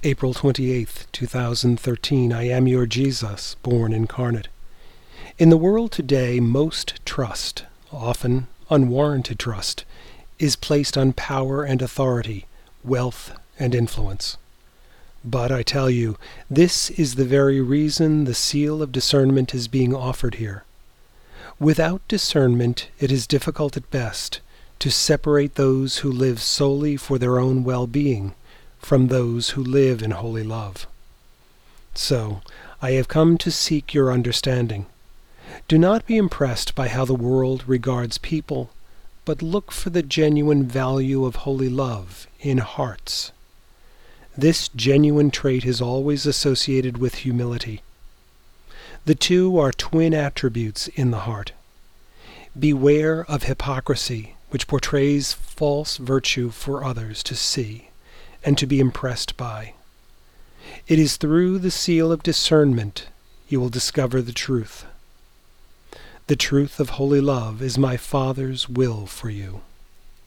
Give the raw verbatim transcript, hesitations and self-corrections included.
April twenty-eighth, two thousand thirteen. I am your Jesus, born incarnate. In the world today, most trust, often unwarranted trust, is placed on power and authority, wealth and influence. But I tell you, this is the very reason the seal of discernment is being offered here. Without discernment, it is difficult at best to separate those who live solely for their own well-being from those who live in holy love. So, I have come to seek your understanding. Do not be impressed by how the world regards people, but look for the genuine value of holy love in hearts. This genuine trait is always associated with humility. The two are twin attributes in the heart. Beware of hypocrisy, which portrays false virtue for others to see and to be impressed by. It is through the seal of discernment you will discover the truth. The truth of holy love is my Father's will for you.